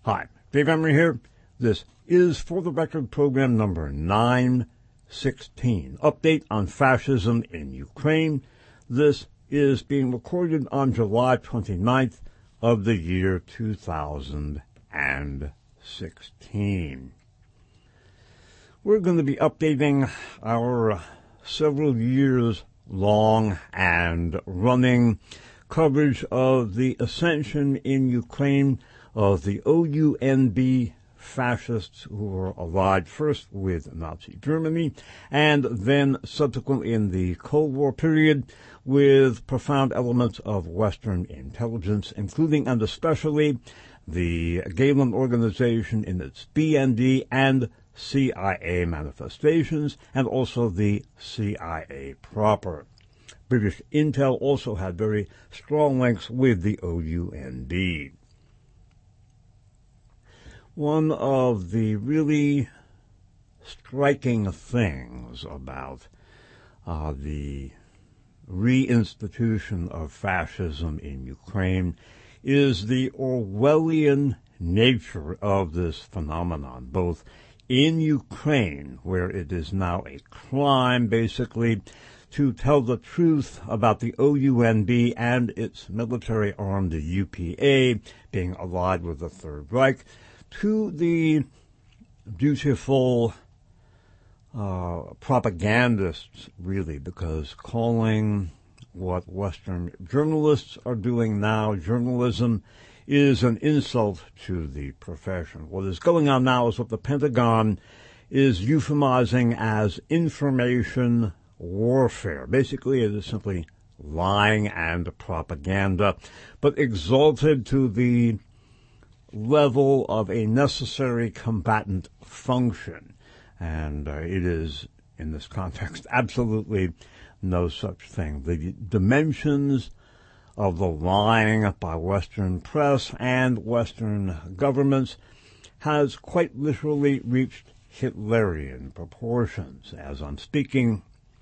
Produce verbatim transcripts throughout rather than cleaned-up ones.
Hi, Dave Emery here. This is For the Record program number nine sixteen. Update on fascism in Ukraine. This is being recorded on July twenty-ninth of the year two thousand sixteen. We're going to be updating our several years long and running coverage of the ascension in Ukraine of the O U N B fascists who were allied first with Nazi Germany and then subsequently in the Cold War period with profound elements of Western intelligence, including and especially the Gehlen Organization in its B N D and C I A manifestations, and also the C I A proper. British intel also had very strong links with the O U N B. One of the really striking things about uh, the reinstitution of fascism in Ukraine is the Orwellian nature of this phenomenon, both in Ukraine, where it is now a crime, basically, to tell the truth about the O U N B and its military arm, the U P A, being allied with the Third Reich, to the dutiful uh, propagandists, really, because calling what Western journalists are doing now journalism is an insult to the profession. What is going on now is what the Pentagon is euphemizing as information warfare. Basically, it is simply lying and propaganda, but exalted to the level of a necessary combatant function. And uh, it is, in this context, absolutely no such thing. The dimensions of the lying by Western press and Western governments has quite literally reached Hitlerian proportions. As I'm speaking,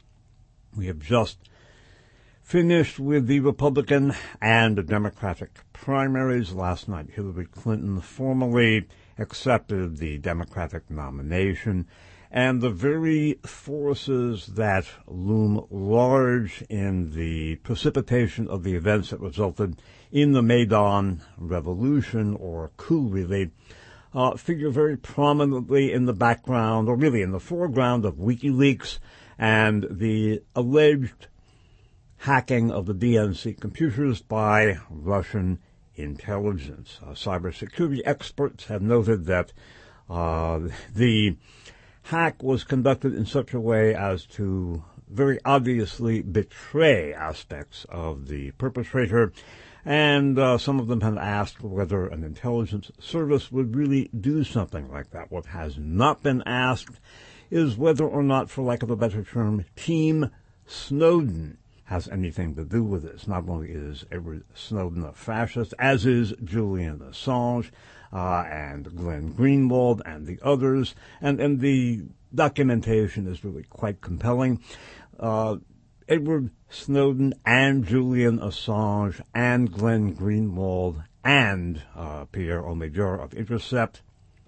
we have just finished with the Republican and the Democratic primaries. Last night, Hillary Clinton formally accepted the Democratic nomination, and the very forces that loom large in the precipitation of the events that resulted in the Maidan Revolution, or coup really, uh, figure very prominently in the background, or really in the foreground, of WikiLeaks and the alleged hacking of the D N C computers by Russian intelligence. Uh, cybersecurity experts have noted that uh, the hack was conducted in such a way as to very obviously betray aspects of the perpetrator, and uh, some of them have asked whether an intelligence service would really do something like that. What has not been asked is whether or not, for lack of a better term, Team Snowden has anything to do with this. Not only is Edward Snowden a fascist, as is Julian Assange uh, and Glenn Greenwald and the others, and, and the documentation is really quite compelling. Uh, Edward Snowden and Julian Assange and Glenn Greenwald and uh, Pierre Omidyar of Intercept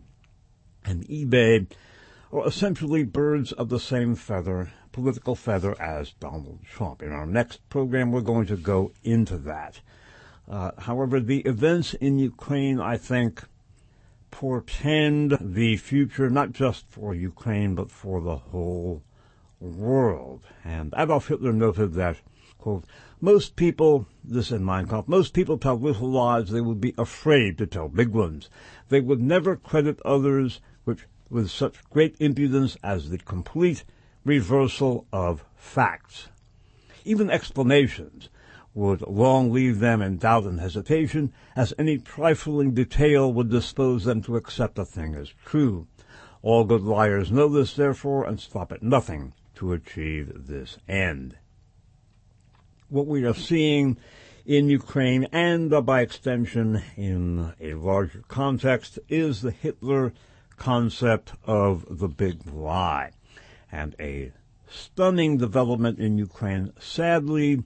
and eBay are essentially birds of the same feather, political feather, as Donald Trump. In our next program, we're going to go into that. Uh, however, the events in Ukraine, I think, portend the future, not just for Ukraine, but for the whole world. And Adolf Hitler noted that, quote, most people, this in Mein Kampf, most people tell little lies they would be afraid to tell big ones. They would never credit others which with such great impudence as the complete reversal of facts. Even explanations would long leave them in doubt and hesitation, as any trifling detail would dispose them to accept a thing as true. All good liars know this, therefore, and stop at nothing to achieve this end. What we are seeing in Ukraine, and uh, by extension in a larger context, is the Hitler concept of the big lie. And a stunning development in Ukraine, sadly,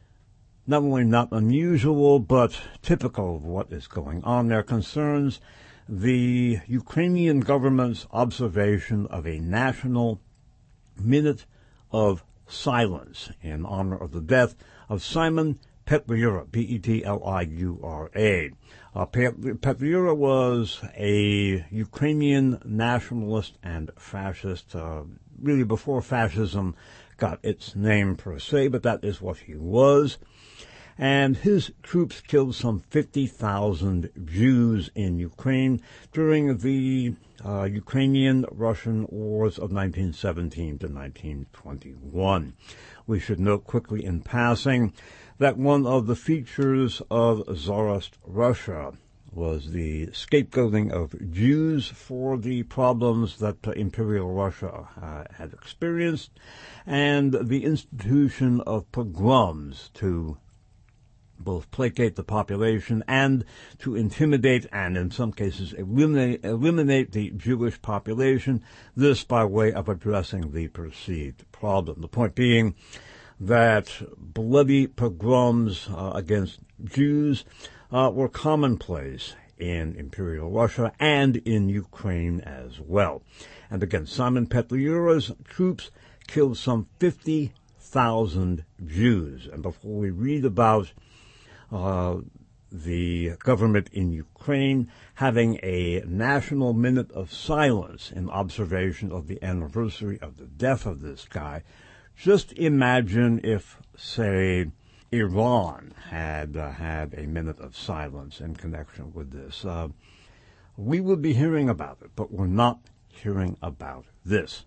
not only not unusual, but typical of what is going on there, concerns the Ukrainian government's observation of a national minute of silence in honor of the death of Simon Petliura, P E T L I U R A. Uh, Petliura was a Ukrainian nationalist and fascist, uh, really before fascism got its name per se, but that is what he was. And his troops killed some fifty thousand Jews in Ukraine during the uh, Ukrainian-Russian wars of nineteen seventeen to nineteen twenty-one. We should note quickly in passing that one of the features of Tsarist Russia was the scapegoating of Jews for the problems that uh, Imperial Russia uh, had experienced, and the institution of pogroms to both placate the population and to intimidate and, in some cases, eliminate, eliminate the Jewish population, this by way of addressing the perceived problem. The point being that bloody pogroms uh, against Jews uh, were commonplace in Imperial Russia and in Ukraine as well. And again, Simon Petliura's troops killed some fifty thousand Jews. And before we read about Uh, the government in Ukraine having a national minute of silence in observation of the anniversary of the death of this guy, just imagine if, say, Iran had uh, had a minute of silence in connection with this. Uh, we would be hearing about it, but we're not hearing about this.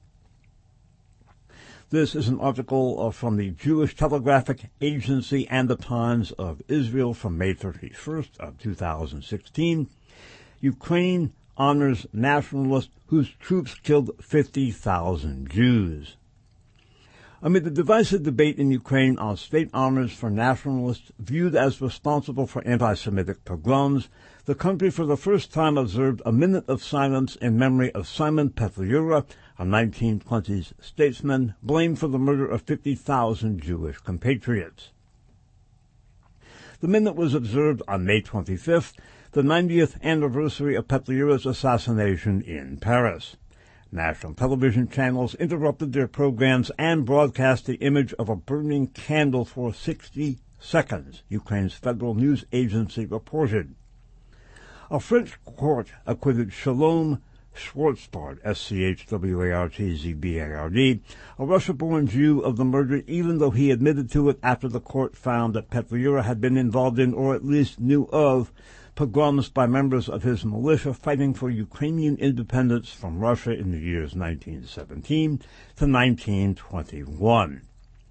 This is an article uh, from the Jewish Telegraphic Agency and the Times of Israel from May thirty-first of two thousand sixteen. Ukraine honors nationalists whose troops killed fifty thousand Jews. Amid the divisive debate in Ukraine on state honors for nationalists viewed as responsible for anti-Semitic pogroms, the country for the first time observed a minute of silence in memory of Simon Petliura, a nineteen twenties statesman blamed for the murder of fifty thousand Jewish compatriots. The minute was observed on May twenty-fifth, the ninetieth anniversary of Petliura's assassination in Paris. National television channels interrupted their programs and broadcast the image of a burning candle for sixty seconds, Ukraine's federal news agency reported. A French court acquitted Shalom Schwarzbard, S C H W A R T Z B A R D, a Russia-born Jew, of the murder, even though he admitted to it after the court found that Petliura had been involved in, or at least knew of, pogroms by members of his militia fighting for Ukrainian independence from Russia in the years nineteen seventeen to nineteen twenty-one.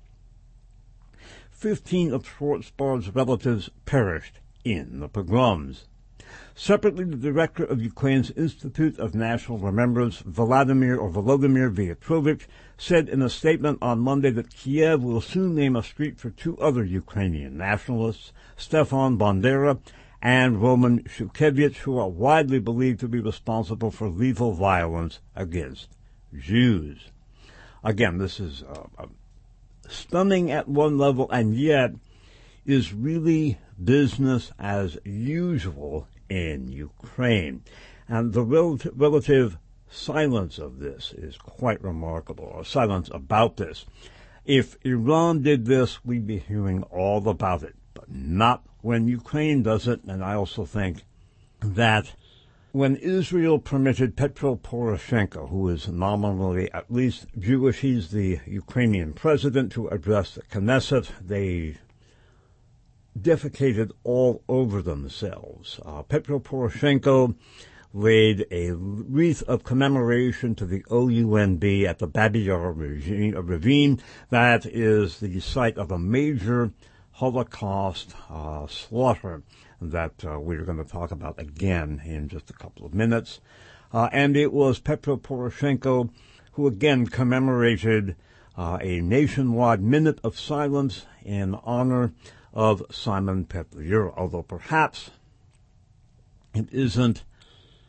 Fifteen of Schwarzbard's relatives perished in the pogroms. Separately, the director of Ukraine's Institute of National Remembrance, Vladimir or Volodymyr Vyatrovich, said in a statement on Monday that Kiev will soon name a street for two other Ukrainian nationalists, Stefan Bandera and Roman Shukevich, who are widely believed to be responsible for lethal violence against Jews. Again, this is uh, uh, stunning at one level, and yet is really business as usual in Ukraine. And the rel- relative silence of this is quite remarkable, or silence about this. If Iran did this, we'd be hearing all about it, but not when Ukraine does it. And I also think that when Israel permitted Petro Poroshenko, who is nominally at least Jewish, he's the Ukrainian president, to address the Knesset, they defecated all over themselves. Uh, Petro Poroshenko laid a wreath of commemoration to the O U N B at the Babi Yar ravine. That is the site of a major Holocaust uh, slaughter that uh, we're going to talk about again in just a couple of minutes. Uh, and it was Petro Poroshenko who again commemorated uh, a nationwide minute of silence in honor of Simon Petliura, although perhaps it isn't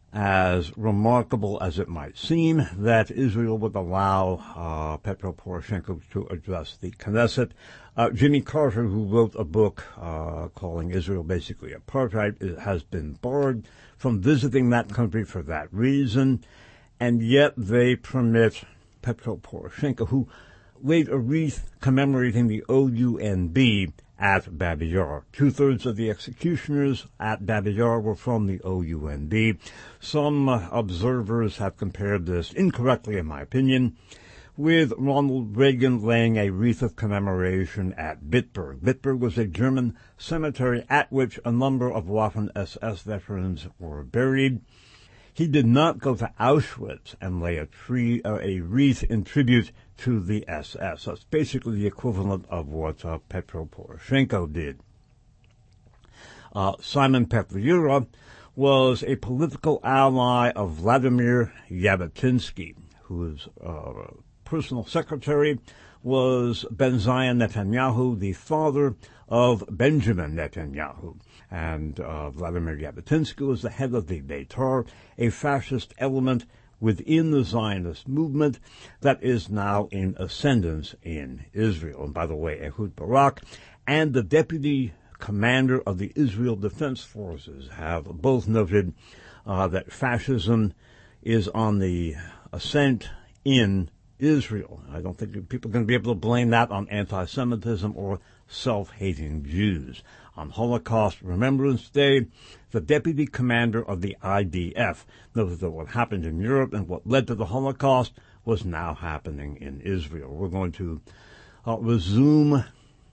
as remarkable as it might seem that Israel would allow uh, Petro Poroshenko to address the Knesset. Uh, Jimmy Carter, who wrote a book uh, calling Israel basically apartheid, has been barred from visiting that country for that reason, and yet they permit Petro Poroshenko, who laid a wreath commemorating the O U N B at Babi Yar. Two-thirds of the executioners at Babi Yar were from the O U N B. Some uh, observers have compared this, incorrectly in my opinion, with Ronald Reagan laying a wreath of commemoration at Bitburg. Bitburg was a German cemetery at which a number of Waffen S S veterans were buried. He did not go to Auschwitz and lay a tree, uh, a wreath in tribute to the S S. That's basically the equivalent of what uh, Petro Poroshenko did. Uh, Simon Petliura was a political ally of Vladimir Jabotinsky, whose uh, personal secretary was Ben-Zion Netanyahu, the father of Benjamin Netanyahu. And uh, Vladimir Jabotinsky was the head of the Beitar, a fascist element within the Zionist movement that is now in ascendance in Israel. And by the way, Ehud Barak and the deputy commander of the Israel Defense Forces have both noted uh, that fascism is on the ascent in Israel. I don't think people are going to be able to blame that on anti-Semitism or self-hating Jews. On Holocaust Remembrance Day, the deputy commander of the I D F noted that what happened in Europe and what led to the Holocaust was now happening in Israel. We're going to uh, resume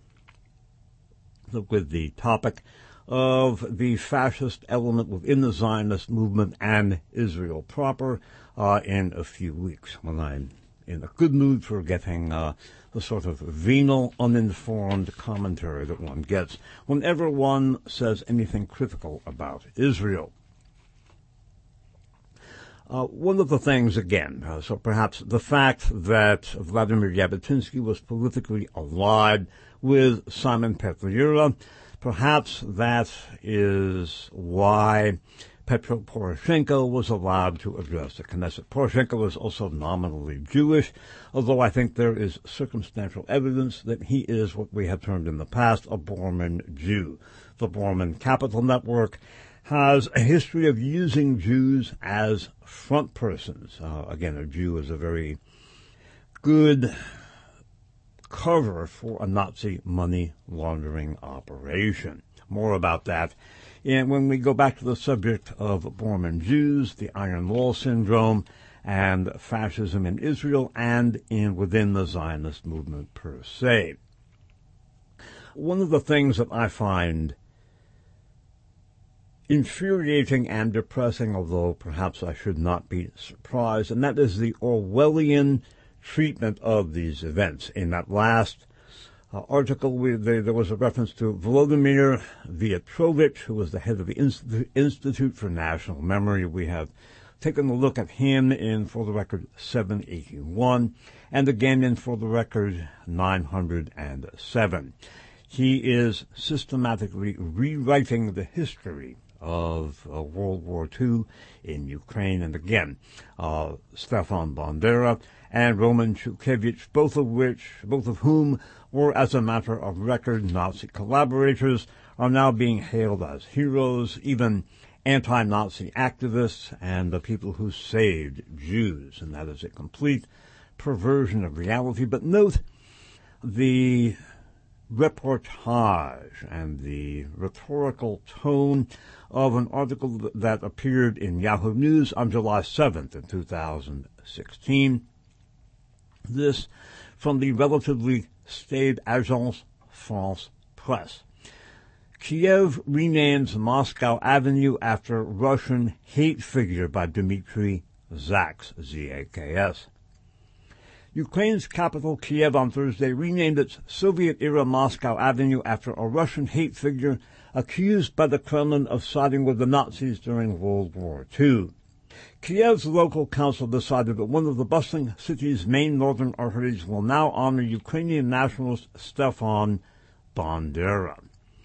with the topic of the fascist element within the Zionist movement and Israel proper uh, in a few weeks, when I'm in a good mood for getting uh, the sort of venal, uninformed commentary that one gets whenever one says anything critical about Israel. Uh, one of the things, again, uh, so perhaps the fact that Vladimir Jabotinsky was politically allied with Simon Petliura, perhaps that is why Petro Poroshenko was allowed to address the Knesset. Poroshenko was also nominally Jewish, although I think there is circumstantial evidence that he is what we have termed in the past a Borman Jew. The Borman Capital Network has a history of using Jews as front persons. Uh, again, a Jew is a very good cover for a Nazi money laundering operation. More about that. And when we go back to the subject of Borman Jews, the Iron Wall Syndrome, and fascism in Israel and in within the Zionist movement per se. One of the things that I find infuriating and depressing, although perhaps I should not be surprised, and that is the Orwellian treatment of these events. In that last Uh, article, we, there, there was a reference to Volodymyr Vyatrovich, who was the head of the Institute, Institute for National Memory. We have taken a look at him in, for the record, seven eighty-one, and again in, for the record, nine hundred seven. He is systematically rewriting the history of uh, World War Two in Ukraine, and again, uh, Stefan Bandera and Roman Shukevich, both of which, both of whom were, as a matter of record, Nazi collaborators, are now being hailed as heroes, even anti-Nazi activists and the people who saved Jews, and that is a complete perversion of reality. But note the reportage and the rhetorical tone of an article that appeared in Yahoo News on July seventh in two thousand sixteen. This from the relatively staid Agence France Presse. Kiev renames Moscow Avenue after Russian hate figure by Dmitry Zaks, Z A K S. Ukraine's capital, Kiev, on Thursday renamed its Soviet-era Moscow Avenue after a Russian hate figure accused by the Kremlin of siding with the Nazis during World War Two. Kiev's local council decided that one of the bustling city's main northern arteries will now honor Ukrainian nationalist Stefan Bandera.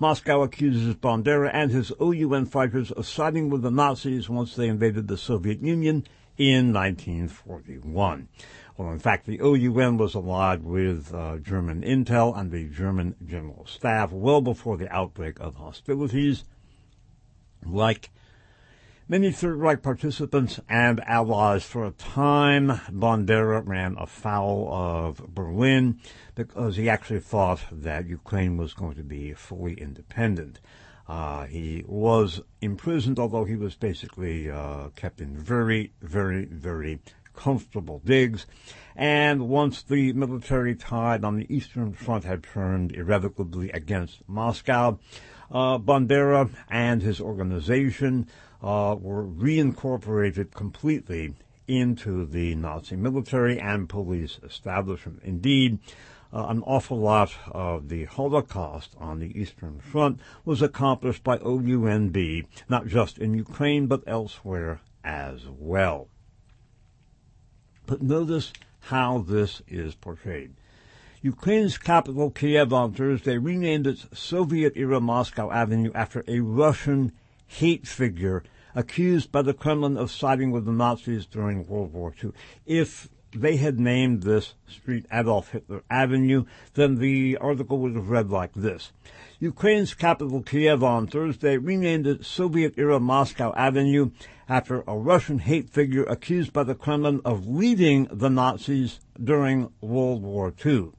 Moscow accuses Bandera and his O U N fighters of siding with the Nazis once they invaded the Soviet Union in nineteen forty-one. Well, in fact, the O U N was allied with uh, German intel and the German General Staff well before the outbreak of hostilities. Like many Third Reich participants and allies, for a time, Bandera ran afoul of Berlin because he actually thought that Ukraine was going to be fully independent. Uh, he was imprisoned, although he was basically uh, kept in very, very, very comfortable digs. And once the military tide on the Eastern Front had turned irrevocably against Moscow, uh, Bandera and his organization uh, were reincorporated completely into the Nazi military and police establishment. Indeed, Uh, an awful lot of the Holocaust on the Eastern Front was accomplished by O U N B, not just in Ukraine, but elsewhere as well. But notice how this is portrayed. Ukraine's capital, Kiev, on Thursday renamed its Soviet-era Moscow Avenue after a Russian hate figure accused by the Kremlin of siding with the Nazis during World War Two. If they had named this street Adolf Hitler Avenue, then the article would have read like this. Ukraine's capital, Kiev, on Thursday renamed it Soviet-era Moscow Avenue after a Russian hate figure accused by the Kremlin of leading the Nazis during World War Two.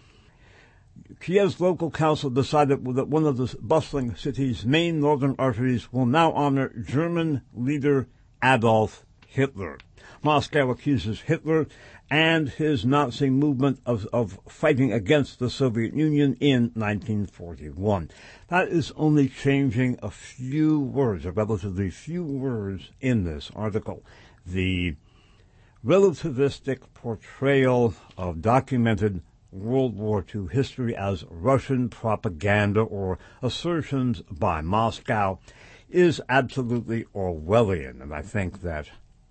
Kiev's local council decided that one of the bustling city's main northern arteries will now honor German leader Adolf Hitler. Moscow accuses Hitler and his Nazi movement of, of fighting against the Soviet Union in nineteen forty-one. That is only changing a few words, a relatively few words in this article. The relativistic portrayal of documented World War Two history as Russian propaganda or assertions by Moscow is absolutely Orwellian, and I think that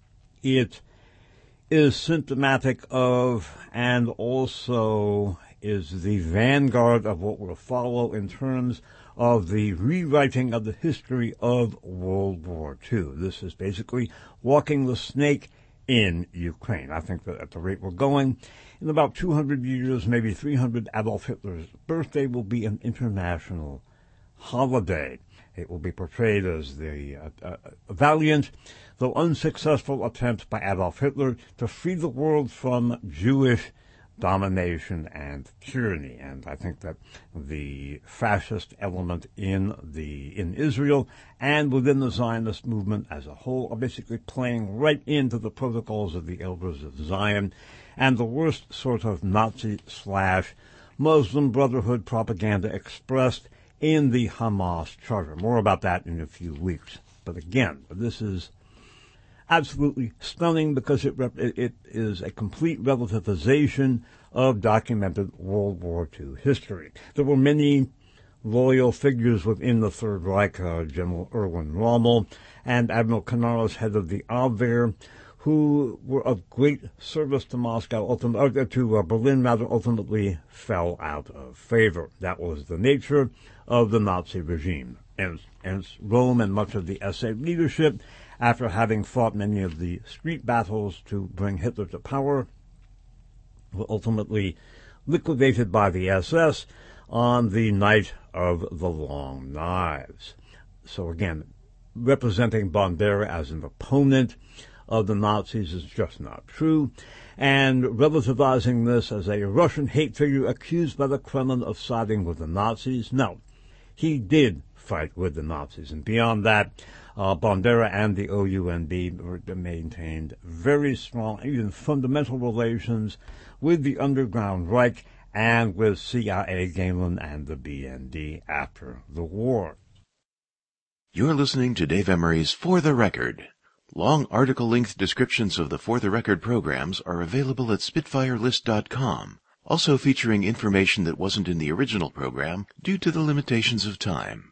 it is symptomatic of and also is the vanguard of what will follow in terms of the rewriting of the history of World War Two. This is basically walking the snake in Ukraine. I think that at the rate we're going, in about two hundred years, maybe three hundred, Adolf Hitler's birthday will be an international holiday. It will be portrayed as the uh, uh, valiant, though unsuccessful, attempt by Adolf Hitler to free the world from Jewish domination and tyranny. And I think that the fascist element in the in Israel and within the Zionist movement as a whole are basically playing right into the protocols of the Elders of Zion and the worst sort of Nazi slash Muslim Brotherhood propaganda expressed in the Hamas Charter. More about that in a few weeks. But again, this is absolutely stunning because it, rep- it is a complete relativization of documented World War Two history. There were many loyal figures within the Third Reich, uh, General Erwin Rommel and Admiral Canaris, head of the Abwehr, who were of great service to Moscow, ultimately, uh, to uh, Berlin, rather, ultimately fell out of favor. That was the nature of the Nazi regime. And, and Rome and much of the S A leadership, after having fought many of the street battles to bring Hitler to power, were ultimately liquidated by the S S on the night of the Long Knives. So again, representing Bandera as an opponent of the Nazis is just not true, and relativizing this as a Russian hate figure accused by the Kremlin of siding with the Nazis. No, he did fight with the Nazis, and beyond that, uh, Bandera and the O U N B maintained very strong, even fundamental relations with the underground Reich and with C I A, Gehlen, and the B N D after the war. You're listening to Dave Emery's For the Record. Long article-length descriptions of the For the Record programs are available at spitfire list dot com, also featuring information that wasn't in the original program due to the limitations of time.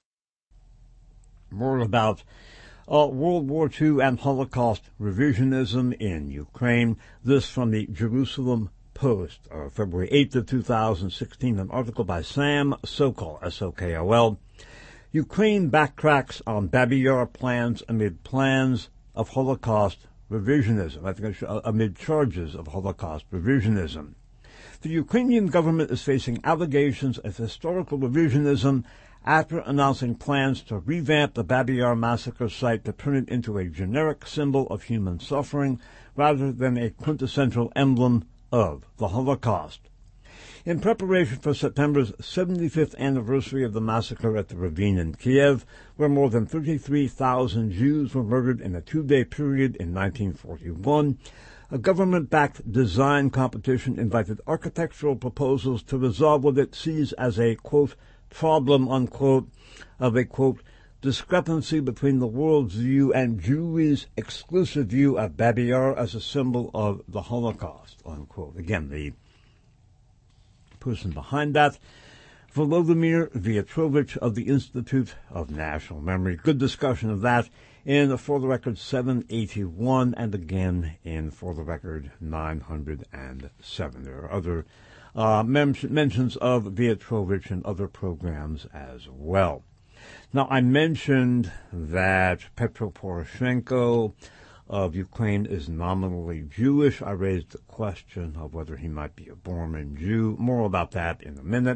More about uh, World War Two and Holocaust revisionism in Ukraine. This from the Jerusalem Post, uh, February eighth of two thousand sixteen, an article by Sam Sokol, S O K O L. Ukraine backtracks on Babi Yar plans amid plans of Holocaust revisionism. I think I should, uh, amid charges of Holocaust revisionism. The Ukrainian government is facing allegations of historical revisionism after announcing plans to revamp the Babi Yar massacre site to turn it into a generic symbol of human suffering rather than a quintessential emblem of the Holocaust. In preparation for September's seventy-fifth anniversary of the massacre at the Ravine in Kiev, where more than thirty-three thousand Jews were murdered in a two-day period in nineteen forty-one, a government-backed design competition invited architectural proposals to resolve what it sees as a, quote, problem, unquote, of a, quote, discrepancy between the world's view and Jewry's exclusive view of Babi Yar as a symbol of the Holocaust, unquote. Again, the person behind that, Volodymyr Vyatrovich of the Institute of National Memory. Good discussion of that in For the Record seven eighty-one and again in For the Record nine hundred seven. There are other uh, men- mentions of Vyatrovich in other programs as well. Now, I mentioned that Petro Poroshenko of Ukraine is nominally Jewish. I raised the question of whether he might be a born Jew. More about that in a minute.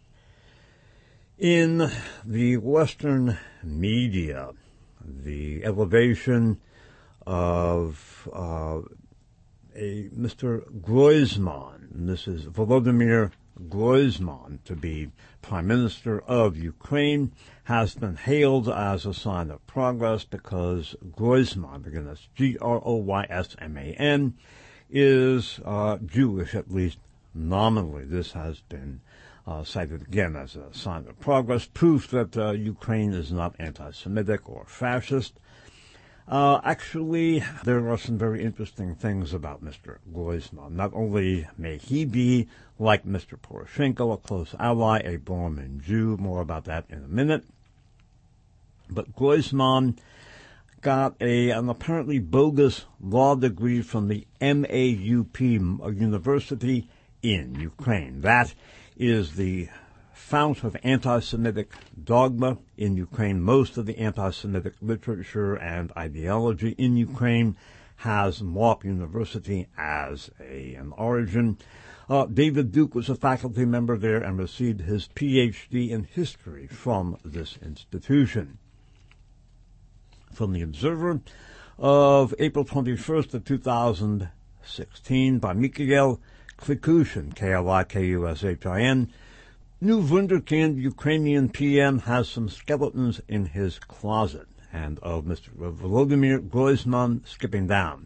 In the Western media, the elevation of uh, a Mister Groisman, and this is Volodymyr Groisman, to be Prime Minister of Ukraine, has been hailed as a sign of progress because Groisman, again that's G R O Y S M A N, is uh, Jewish, at least nominally. This has been uh, cited again as a sign of progress, proof that uh, Ukraine is not anti-Semitic or fascist. Uh, actually, there are some very interesting things about Mister Groisman. Not only may he be, like Mister Poroshenko, a close ally, a born Jew, more about that in a minute, but Groisman got a, an apparently bogus law degree from the M A U P University in Ukraine. That is the fount of anti-Semitic dogma in Ukraine. Most of the anti-Semitic literature and ideology in Ukraine has M A U P University as a, an origin. Uh, David Duke was a faculty member there and received his P H D in history from this institution. From the Observer of April twenty-first of two thousand sixteen by Mikhail Klikushin, K L I K U S H I N, new wunderkind Ukrainian P M has some skeletons in his closet, and of Mister Volodymyr Groisman skipping down.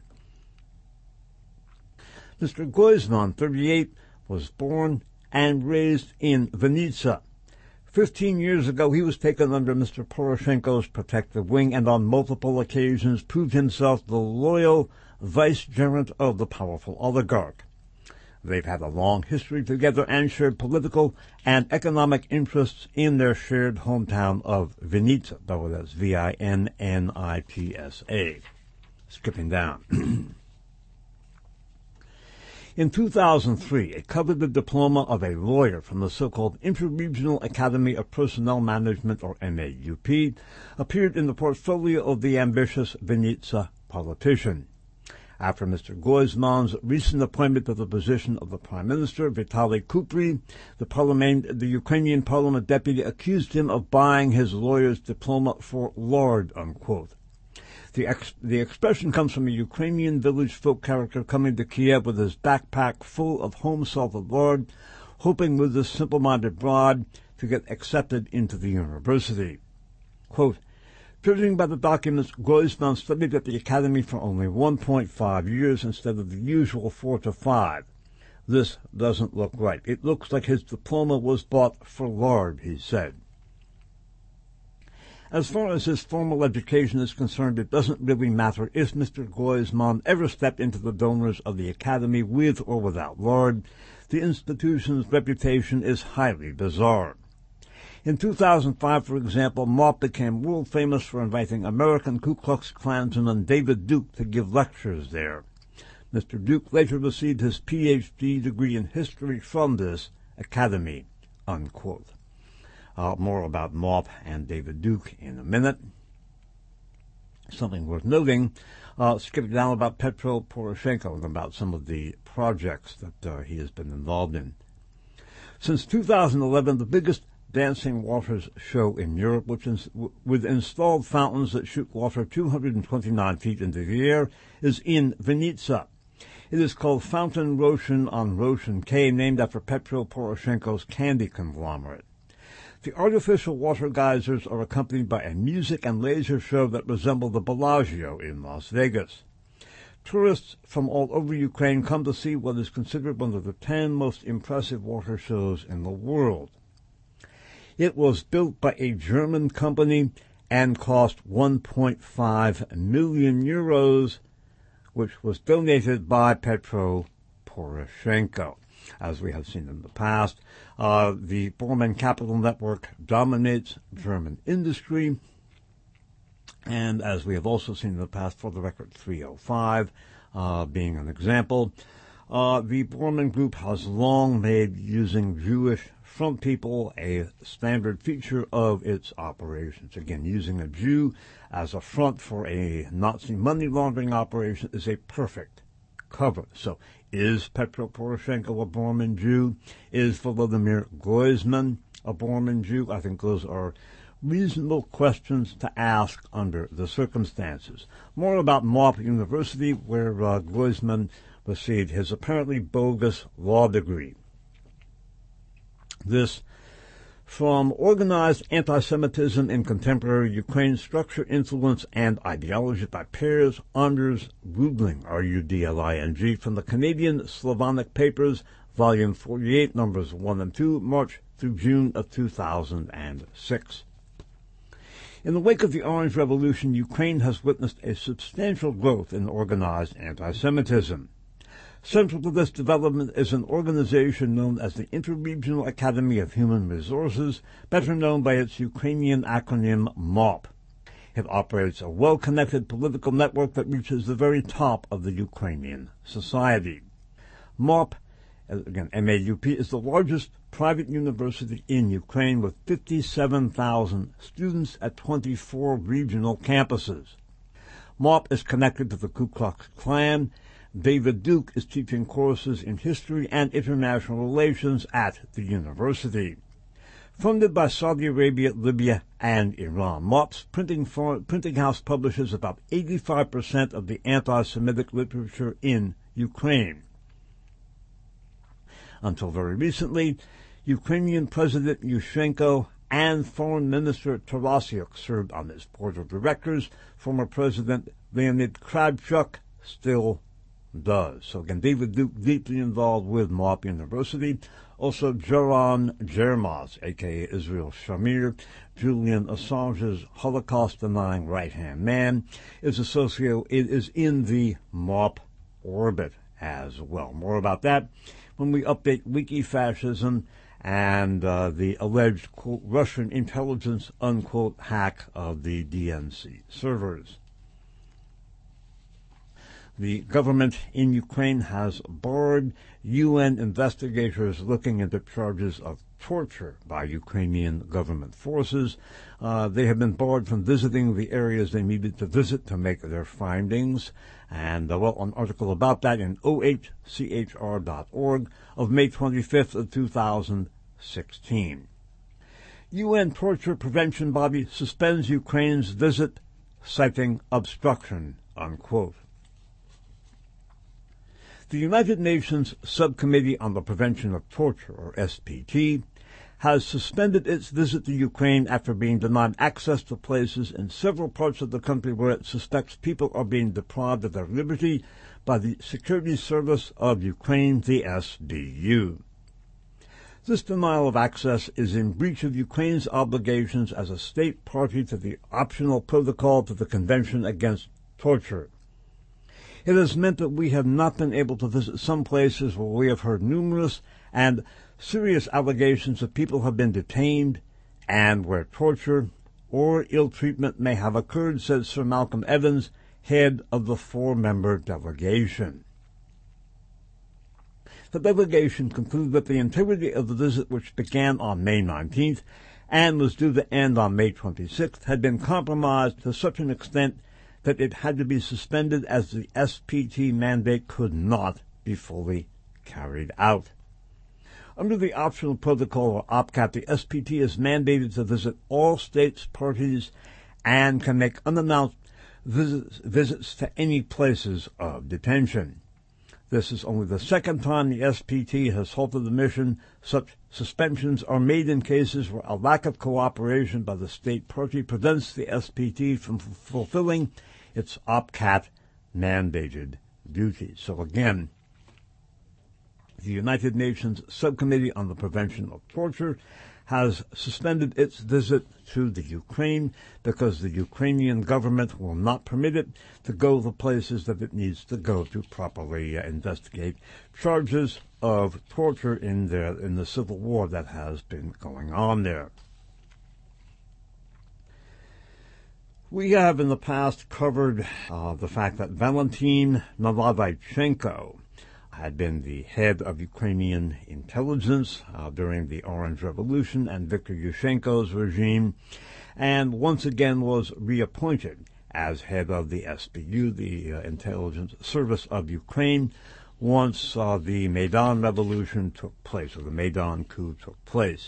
Mister Groisman, thirty-eight, was born and raised in Vinnytsia. Fifteen years ago, he was taken under Mister Poroshenko's protective wing and on multiple occasions proved himself the loyal vicegerent of the powerful oligarch. They've had a long history together and shared political and economic interests in their shared hometown of Vinnytsia, though that's V I N N I T S A. Skipping down. In two thousand three, a coveted diploma of a lawyer from the so-called Interregional Academy of Personnel Management, or M A U P, appeared in the portfolio of the ambitious Vinnytsia politician. After Mister Groisman's recent appointment to the position of the Prime Minister, Vitaly Kupry, the, parliament, the Ukrainian Parliament deputy accused him of buying his lawyer's diploma for lard, unquote. The, ex- the expression comes from a Ukrainian village folk character coming to Kiev with his backpack full of home-salted lard, hoping with this simple-minded broad to get accepted into the university. Quote, judging by the documents, Groisman studied at the academy for only one point five years instead of the usual four to five. This doesn't look right. It looks like his diploma was bought for lard, he said. As far as his formal education is concerned, it doesn't really matter if Mister Groisman ever stepped into the donors of the academy with or without lard. The institution's reputation is highly bizarre. In two thousand five, for example, M A U P became world famous for inviting American Ku Klux Klansman David Duke to give lectures there. Mister Duke later received his P H D degree in history from this academy, unquote. Uh, more about MAWP and David Duke in a minute. Something worth noting, uh, skipping down about Petro Poroshenko and about some of the projects that uh, he has been involved in. Since two thousand eleven, the biggest dancing waters show in Europe, which is, with installed fountains that shoot water two hundred twenty-nine feet into the air, is in Vinnitsa. It is called Fountain Roshan on Roshan K, named after Petro Poroshenko's candy conglomerate. The artificial water geysers are accompanied by a music and laser show that resemble the Bellagio in Las Vegas. Tourists from all over Ukraine come to see what is considered one of the ten most impressive water shows in the world. It was built by a German company and cost one point five million euros, which was donated by Petro Poroshenko. As we have seen in the past, uh, the Bormann Capital Network dominates German industry, and as we have also seen in the past, for the record, three oh five uh, being an example, uh, the Bormann Group has long made using Jewish front people a standard feature of its operations. Again, using a Jew as a front for a Nazi money laundering operation is a perfect cover. So, is Petro Poroshenko a Bormann Jew? Is Volodymyr Groysman a Bormann Jew? I think those are reasonable questions to ask under the circumstances. More about MAWP University, where uh, Groysman received his apparently bogus law degree. This from Organized Anti-Semitism in Contemporary Ukraine, Structure, Influence, and Ideology by Pears Anders Rudling, R U D L I N G, from the Canadian Slavonic Papers, Volume forty-eight, Numbers one and two, March through June of two thousand six. In the wake of the Orange Revolution, Ukraine has witnessed a substantial growth in organized anti-Semitism. Central to this development is an organization known as the Interregional Academy of Human Resources, better known by its Ukrainian acronym MAWP. It operates a well-connected political network that reaches the very top of the Ukrainian society. MAWP, again M A U P, is the largest private university in Ukraine with fifty-seven thousand students at twenty-four regional campuses. MAWP is connected to the Ku Klux Klan. David Duke is teaching courses in history and international relations at the university. Funded by Saudi Arabia, Libya, and Iran, MAWP's printing, for, printing house publishes about eighty-five percent of the anti-Semitic literature in Ukraine. Until very recently, Ukrainian President Yushchenko and Foreign Minister Tarasyuk served on its board of directors. Former President Leonid Kravchuk still does. So again, David Duke deeply involved with MAWP University. Also, Joran Jermaz, a k a. Israel Shamir, Julian Assange's Holocaust-denying right-hand man, is associated, it is in the MAWP orbit as well. More about that when we update Wiki-fascism and uh, the alleged, quote, Russian intelligence, unquote, hack of the D N C servers. The government in Ukraine has barred U N investigators looking into charges of torture by Ukrainian government forces. Uh, they have been barred from visiting the areas they needed to visit to make their findings. And, uh, well, an article about that in O H C H R dot org of May twenty-fifth of two thousand sixteen. U N torture prevention body suspends Ukraine's visit, citing obstruction, unquote. The United Nations Subcommittee on the Prevention of Torture, or S P T, has suspended its visit to Ukraine after being denied access to places in several parts of the country where it suspects people are being deprived of their liberty by the Security Service of Ukraine, the S B U. This denial of access is in breach of Ukraine's obligations as a state party to the optional protocol to the Convention Against Torture. It has meant that we have not been able to visit some places where we have heard numerous and serious allegations that people have been detained and where torture or ill treatment may have occurred, said Sir Malcolm Evans, head of the four-member delegation. The delegation concluded that the integrity of the visit, which began on May nineteenth and was due to end on May twenty-sixth, had been compromised to such an extent that it had to be suspended, as the S P T mandate could not be fully carried out. Under the optional protocol, or OPCAT, the S P T is mandated to visit all states' parties and can make unannounced visits, visits to any places of detention. This is only the second time the S P T has halted the mission. Such suspensions are made in cases where a lack of cooperation by the state party prevents the S P T from f- fulfilling its OPCAT-mandated duties. So again, the United Nations Subcommittee on the Prevention of Torture has suspended its visit to the Ukraine because the Ukrainian government will not permit it to go the places that it needs to go to properly uh, investigate charges of torture in the, in the civil war that has been going on there. We have in the past covered uh, the fact that Valentin Nalavichenko had been the head of Ukrainian intelligence uh, during the Orange Revolution and Viktor Yushchenko's regime, and once again was reappointed as head of the S B U, the uh, Intelligence Service of Ukraine, once uh, the Maidan Revolution took place, or the Maidan coup took place.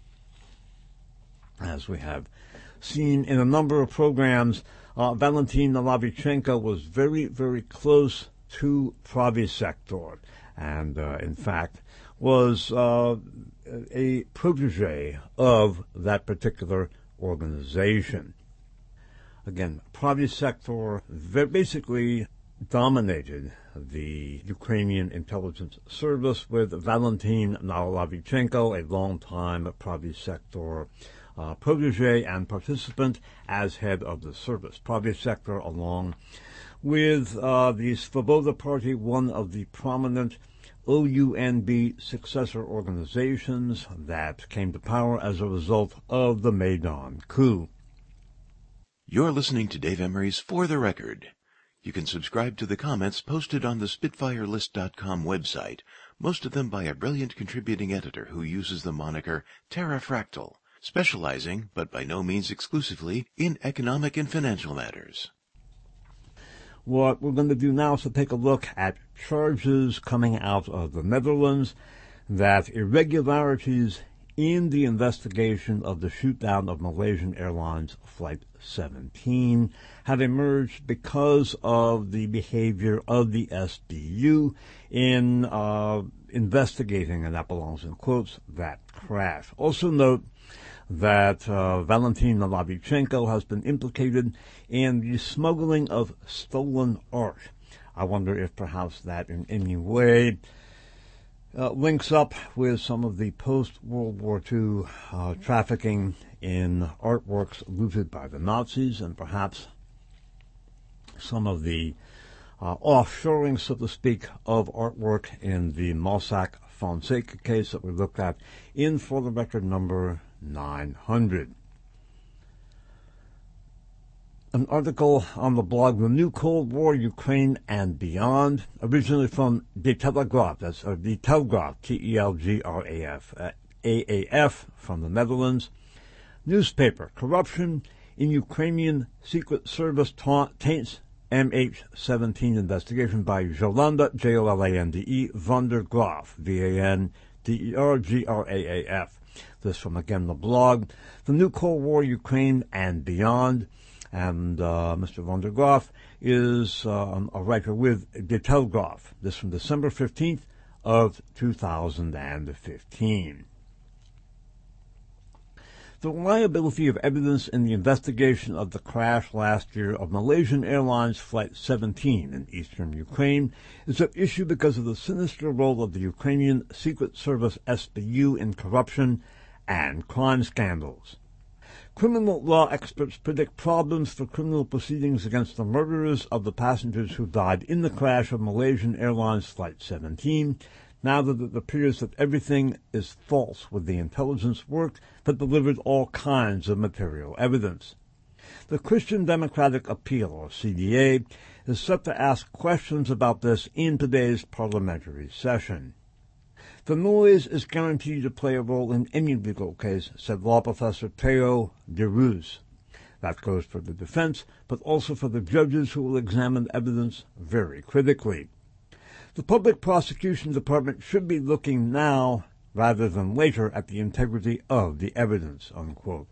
As we have seen in a number of programs, uh, Valentin Nalavichenko was very, very close to Pravy Sector, and uh, in fact was uh, a protege of that particular organization. Again, Pravy Sector basically dominated the Ukrainian intelligence service, with Valentin Nalavichenko, a long-time Pravy Sector uh, protege and participant, as head of the service. Pravy Sector, along with uh, the Svoboda Party, one of the prominent O U N B successor organizations that came to power as a result of the Maidan coup. You're listening to Dave Emery's For the Record. You can subscribe to the comments posted on the Spitfire List dot com website, most of them by a brilliant contributing editor who uses the moniker Terrafractal, specializing, but by no means exclusively, in economic and financial matters. What we're going to do now is to take a look at charges coming out of the Netherlands that irregularities in the investigation of the shoot-down of Malaysian Airlines Flight seventeen have emerged because of the behavior of the S B U in uh, investigating, and that belongs in quotes, that crash. Also note that uh, Valentin Nalavichenko has been implicated in the smuggling of stolen art. I wonder if perhaps that in any way uh, links up with some of the post-World War Two uh, trafficking in artworks looted by the Nazis, and perhaps some of the uh, offshoring, so to speak, of artwork in the Mossack Fonseca case that we looked at in For the Record number nine hundred. An article on the blog The New Cold War, Ukraine and Beyond, originally from De Telegraaf, that's or De Telegraaf, T E L G R A F, uh, A A F from the Netherlands. Newspaper, corruption in Ukrainian Secret Service ta- taints M H seventeen investigation by Jolanda, J O L A N D E, van der Graaf, V A N D E R G R A A F. This from, again, the blog, The New Cold War, Ukraine and Beyond. And uh, Mister van der Graaf is uh, a writer with De Telegraaf. This from December fifteenth of two thousand fifteen. The reliability of evidence in the investigation of the crash last year of Malaysian Airlines Flight seventeen in eastern Ukraine is at issue because of the sinister role of the Ukrainian Secret Service S B U in corruption and crime scandals. Criminal law experts predict problems for criminal proceedings against the murderers of the passengers who died in the crash of Malaysian Airlines Flight seventeen, now that it appears that everything is false with the intelligence work that delivered all kinds of material evidence. The Christian Democratic Appeal, or C D A, is set to ask questions about this in today's parliamentary session. The noise is guaranteed to play a role in any legal case, said law professor Theo DeRuz. That goes for the defense, but also for the judges who will examine evidence very critically. The public prosecution department should be looking now rather than later at the integrity of the evidence, unquote.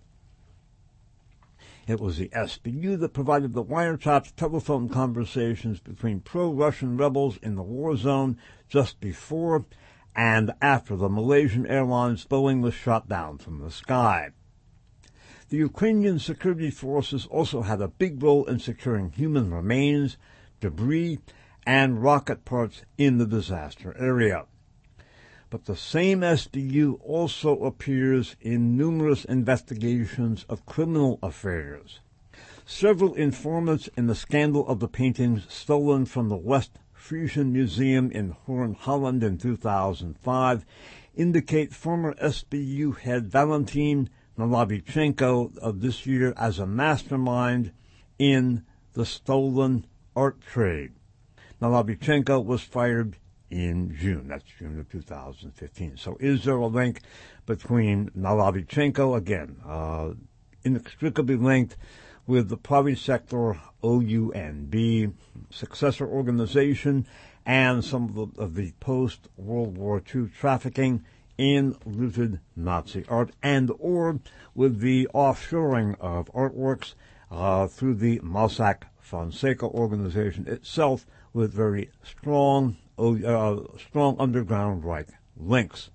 It was the S B U that provided the wiretapped telephone conversations between pro-Russian rebels in the war zone just before and after the Malaysian Airlines Boeing was shot down from the sky. The Ukrainian security forces also had a big role in securing human remains, debris, and rocket parts in the disaster area. But the same S B U also appears in numerous investigations of criminal affairs. Several informants in the scandal of the paintings stolen from the West Frisian Museum in Hoorn, Holland in two thousand five indicate former S B U head Valentin Nalavichenko of this year as a mastermind in the stolen art trade. Nalavichenko was fired in June. That's June of two thousand fifteen. So is there a link between Nalavichenko, again, uh, inextricably linked with the private sector O U N B, successor organization, and some of the, of the post-World War Two trafficking in looted Nazi art, and or with the offshoring of artworks uh, through the Mossack Fonseca organization itself, with very strong, uh, strong underground Reich links.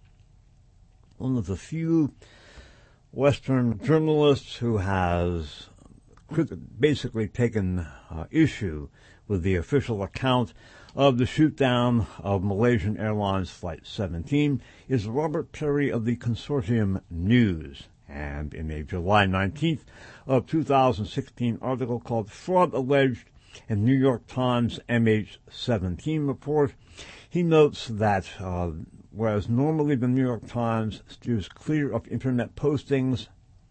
One of the few Western journalists who has basically taken uh, issue with the official account of the shoot-down of Malaysian Airlines Flight seventeen is Robert Perry of the Consortium News. And in a July nineteenth of two thousand sixteen article called Fraud Alleged in New York Times M H seventeen report, he notes that uh, whereas normally the New York Times steers clear of Internet postings,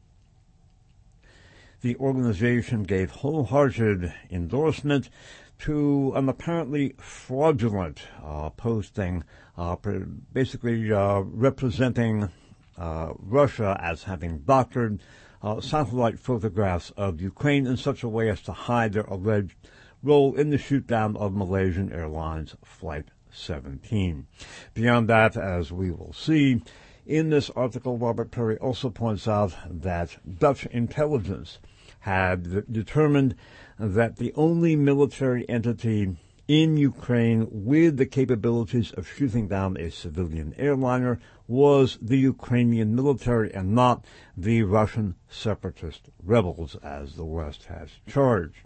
the organization gave wholehearted endorsement to an apparently fraudulent uh, posting, uh, basically uh, representing uh, Russia as having doctored uh, satellite photographs of Ukraine in such a way as to hide their alleged role in the shoot-down of Malaysian Airlines Flight seventeen. Beyond that, as we will see, in this article, Robert Perry also points out that Dutch intelligence had determined that the only military entity in Ukraine with the capabilities of shooting down a civilian airliner was the Ukrainian military and not the Russian separatist rebels, as the West has charged.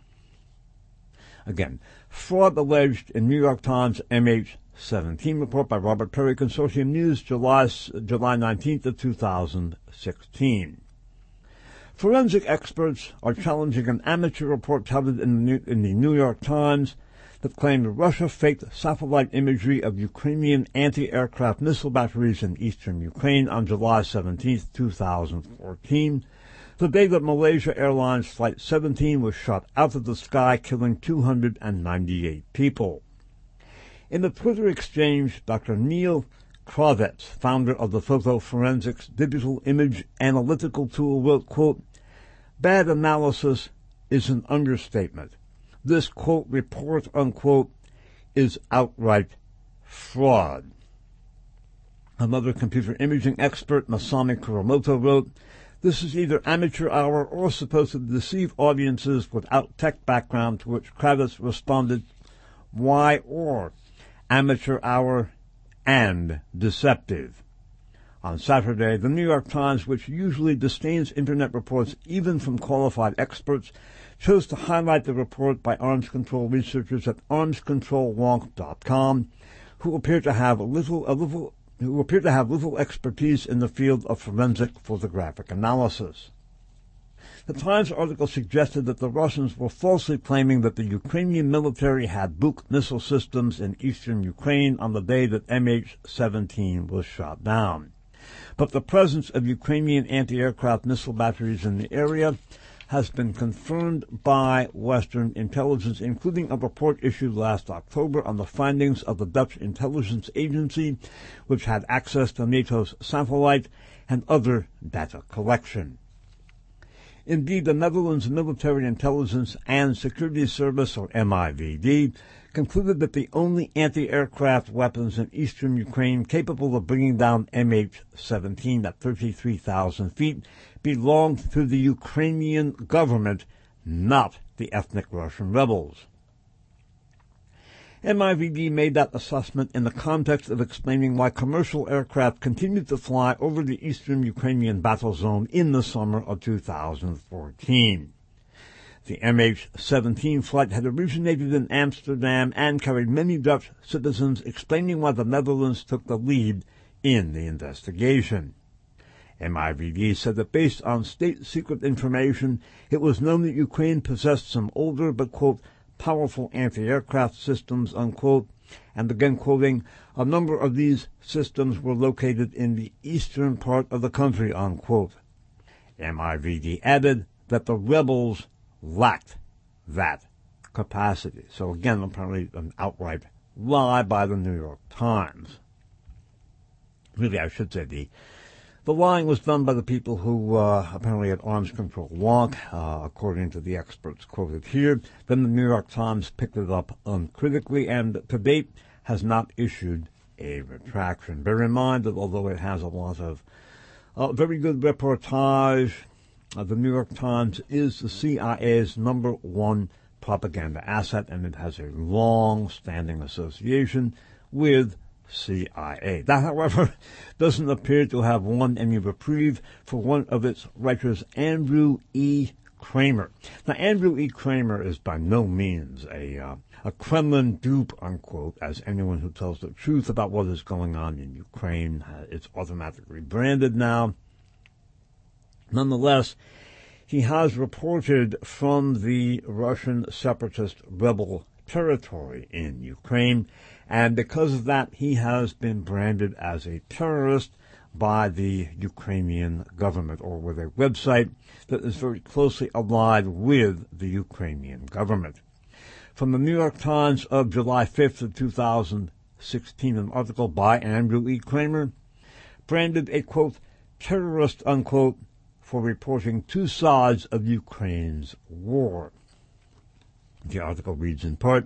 Again, fraud alleged in New York Times M H seventeen report by Robert Perry, Consortium News, July, July nineteenth of two thousand sixteen. Forensic experts are challenging an amateur report touted in the, New, in the New York Times that claimed Russia faked satellite imagery of Ukrainian anti-aircraft missile batteries in eastern Ukraine on July seventeenth, two thousand fourteen, the day that Malaysia Airlines Flight seventeen was shot out of the sky, killing two hundred ninety-eight people. In the Twitter exchange, Doctor Neil Kravets, founder of the Photo Forensics digital image analytical tool, wrote, quote, "Bad analysis is an understatement. This, quote, report, unquote, is outright fraud." Another computer imaging expert, Masami Kuramoto, wrote, "This is either amateur hour or supposed to deceive audiences without tech background," to which Kravets responded, "Why or amateur hour and deceptive." On Saturday, the New York Times, which usually disdains Internet reports even from qualified experts, chose to highlight the report by arms control researchers at arms control wonk dot com, who appear to have little, a little, who appear to have little expertise in the field of forensic photographic analysis. The Times article suggested that the Russians were falsely claiming that the Ukrainian military had Buk missile systems in eastern Ukraine on the day that M H seventeen was shot down. But the presence of Ukrainian anti-aircraft missile batteries in the area has been confirmed by Western intelligence, including a report issued last October on the findings of the Dutch intelligence agency, which had access to NATO's satellite and other data collection. Indeed, the Netherlands Military Intelligence and Security Service, or M I V D, concluded that the only anti-aircraft weapons in eastern Ukraine capable of bringing down M H seventeen at thirty-three thousand feet belonged to the Ukrainian government, not the ethnic Russian rebels. M I V D made that assessment in the context of explaining why commercial aircraft continued to fly over the eastern Ukrainian battle zone in the summer of two thousand fourteen. The M H seventeen flight had originated in Amsterdam and carried many Dutch citizens, explaining why the Netherlands took the lead in the investigation. M I V D said that based on state-secret information, it was known that Ukraine possessed some older but, quote, powerful anti-aircraft systems, unquote, and again quoting, a number of these systems were located in the eastern part of the country, unquote. M I V D added that the rebels lacked that capacity. So again, apparently an outright lie by the New York Times. Really, I should say the The lying was done by the people who uh, apparently had arms control want, uh, according to the experts quoted here. Then the New York Times picked it up uncritically and to date has not issued a retraction. Bear in mind that although it has a lot of uh, very good reportage, uh, the New York Times is the C I A's number one propaganda asset, and it has a long-standing association with C I A. That, however, doesn't appear to have won any reprieve for one of its writers, Andrew E. Kramer. Now, Andrew E. Kramer is by no means a uh, a Kremlin dupe, unquote, as anyone who tells the truth about what is going on in Ukraine. Uh, it's automatically branded now. Nonetheless, he has reported from the Russian separatist rebel territory in Ukraine, and because of that, he has been branded as a terrorist by the Ukrainian government, or with a website that is very closely allied with the Ukrainian government. From the New York Times of July fifth of two thousand sixteen, an article by Andrew E. Kramer, branded a, quote, terrorist, unquote, for reporting two sides of Ukraine's war. The article reads in part,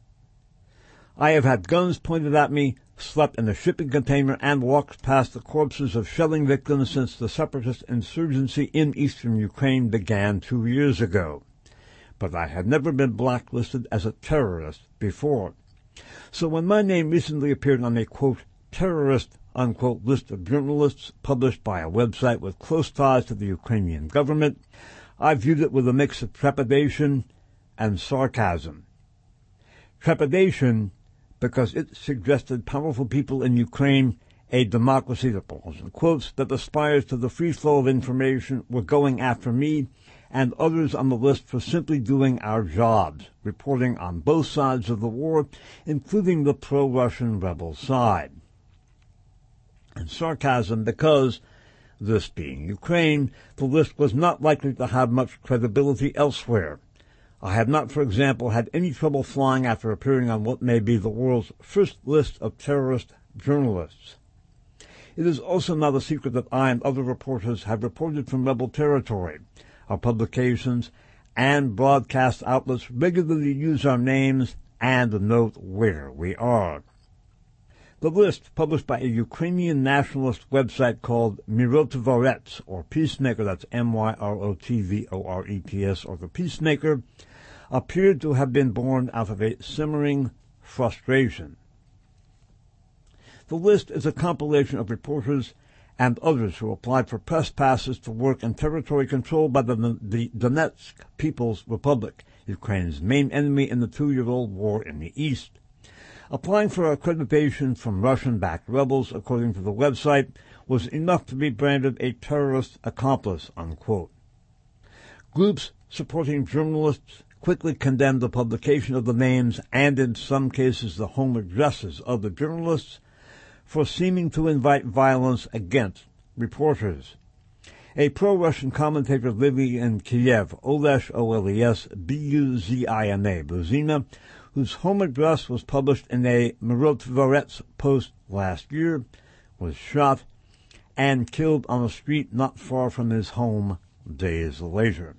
I have had guns pointed at me, slept in a shipping container, and walked past the corpses of shelling victims since the separatist insurgency in eastern Ukraine began two years ago. But I had never been blacklisted as a terrorist before. So when my name recently appeared on a, quote, terrorist, unquote, list of journalists published by a website with close ties to the Ukrainian government, I viewed it with a mix of trepidation and sarcasm. Trepidation because it suggested powerful people in Ukraine, a democracy that belongs in quotes, that aspires to the free flow of information, were going after me and others on the list for simply doing our jobs, reporting on both sides of the war, including the pro-Russian rebel side. And sarcasm because, this being Ukraine, the list was not likely to have much credibility elsewhere. I have not, for example, had any trouble flying after appearing on what may be the world's first list of terrorist journalists. It is also not a secret that I and other reporters have reported from rebel territory. Our publications and broadcast outlets regularly use our names and note where we are. The list, published by a Ukrainian nationalist website called Mirotvorets, or Peacemaker, that's M Y R O T V O R E T S, or the Peacemaker, appeared to have been born out of a simmering frustration. The list is a compilation of reporters and others who applied for press passes to work in territory controlled by the, the Donetsk People's Republic, Ukraine's main enemy in the two-year-old war in the east. Applying for accreditation from Russian-backed rebels, according to the website, was enough to be branded a terrorist accomplice, unquote. Groups supporting journalists quickly condemned the publication of the names and, in some cases, the home addresses of the journalists for seeming to invite violence against reporters. A pro-Russian commentator living in Kiev, Oles, O L E S, B U Z I N A, Buzina, whose home address was published in a Mirotvorets post last year, was shot and killed on a street not far from his home days later.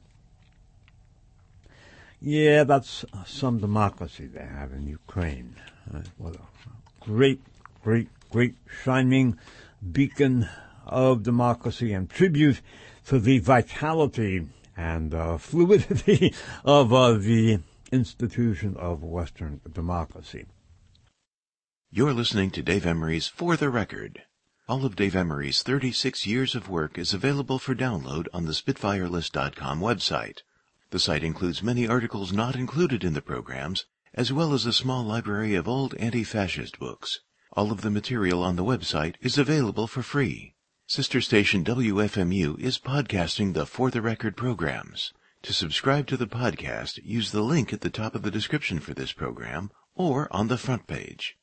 Yeah, that's some democracy they have in Ukraine. Uh, what a great, great, great shining beacon of democracy and tribute to the vitality and uh, fluidity of uh, the institution of Western democracy. You're listening to Dave Emery's For the Record. All of Dave Emery's thirty-six years of work is available for download on the Spitfire List dot com website. The site includes many articles not included in the programs, as well as a small library of old anti-fascist books. All of the material on the website is available for free. Sister station W F M U is podcasting the For the Record programs. To subscribe to the podcast, use the link at the top of the description for this program or on the front page.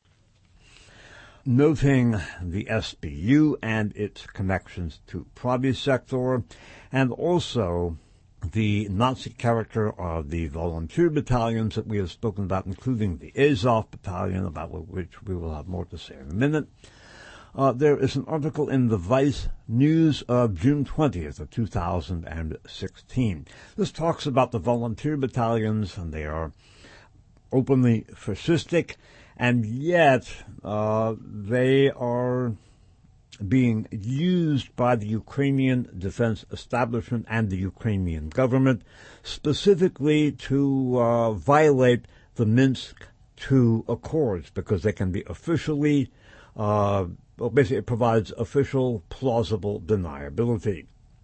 Noting the S B U and its connections to Pravy Sector, and also the Nazi character of the volunteer battalions that we have spoken about, including the Azov battalion, about which we will have more to say in a minute. Uh, there is an article in the Vice News of June twentieth of two thousand sixteen. This talks about the volunteer battalions, and they are openly fascistic, and yet uh, they are being used by the Ukrainian defense establishment and the Ukrainian government specifically to uh, violate the Minsk two Accords, because they can be officially uh, Well, basically, it provides official, plausible deniability.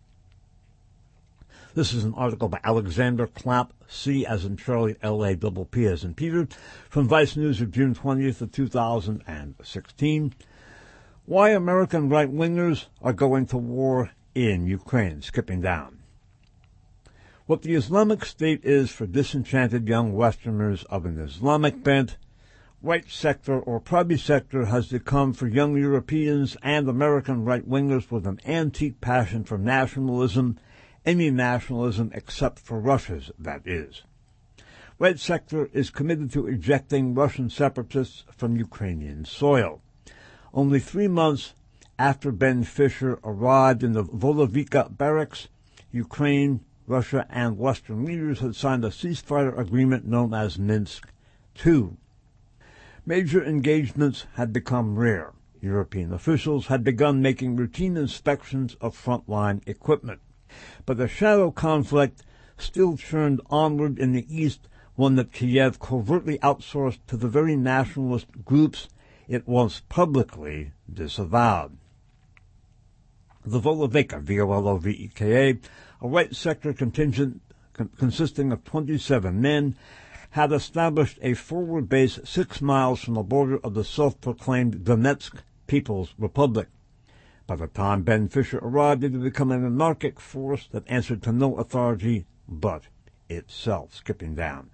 This is an article by Alexander Clapp, C as in Charlie, L A P P as in Peter, from Vice News of June twentieth of two thousand sixteen. Why American right-wingers are going to war in Ukraine, skipping down. What the Islamic State is for disenchanted young Westerners of an Islamic bent, Right Sector or Pravy Sector has become for young Europeans and American right-wingers with an antique passion for nationalism, any nationalism except for Russia's, that is. Right Sector is committed to ejecting Russian separatists from Ukrainian soil. Only three months after Ben Fisher arrived in the Volovika barracks, Ukraine, Russia, and Western leaders had signed a ceasefire agreement known as Minsk two. Major engagements had become rare. European officials had begun making routine inspections of frontline equipment. But the shadow conflict still churned onward in the east, one that Kiev covertly outsourced to the very nationalist groups it once publicly disavowed. The Voloveka, V O L O V E K A, a right sector contingent con- consisting of twenty-seven men, had established a forward base six miles from the border of the self-proclaimed Donetsk People's Republic. By the time Ben Fisher arrived, it had become an anarchic force that answered to no authority but itself, skipping down.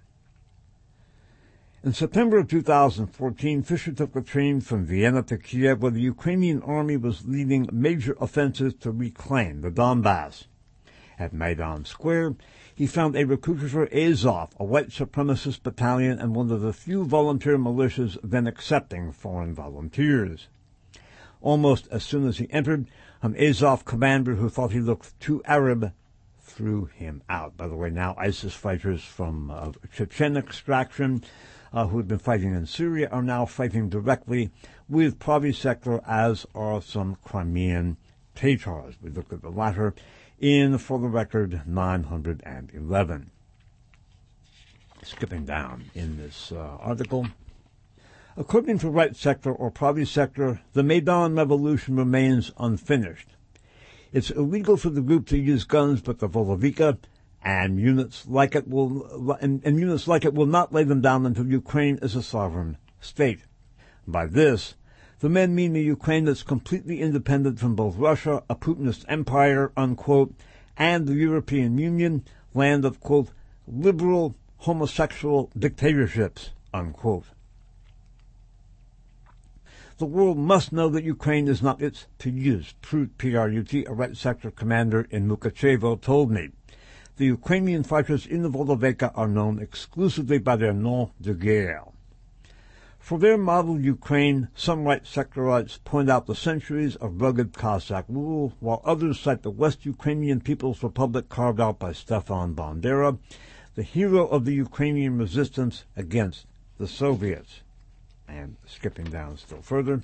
In September of two thousand fourteen, Fisher took the train from Vienna to Kiev, where the Ukrainian army was leading major offensives to reclaim the Donbass. At Maidan Square, he found a recruiter for Azov, a white supremacist battalion and one of the few volunteer militias then accepting foreign volunteers. Almost as soon as he entered, an Azov commander who thought he looked too Arab threw him out. By the way, now ISIS fighters from uh, Chechen extraction uh, who had been fighting in Syria are now fighting directly with Pravy Sector, as are some Crimean Tatars. We looked at the latter in, for the record, nine hundred eleven. Skipping down in this uh, article. According to Right Sector or Pravy Sector, the Maidan Revolution remains unfinished. It's illegal for the group to use guns, but the Volovika and units like it will and, and units like it will not lay them down until Ukraine is a sovereign state. By this, the men mean a Ukraine that's completely independent from both Russia, a Putinist empire, unquote, and the European Union, land of, quote, liberal homosexual dictatorships, unquote. The world must know that Ukraine is not its to use, P R U T, a right sector commander in Mukachevo, told me. The Ukrainian fighters in the Volnoveka are known exclusively by their nom de guerre. For their model Ukraine, some right sectorites point out the centuries of rugged Cossack rule, while others cite the West Ukrainian People's Republic carved out by Stefan Bandera, the hero of the Ukrainian resistance against the Soviets. And skipping down still further,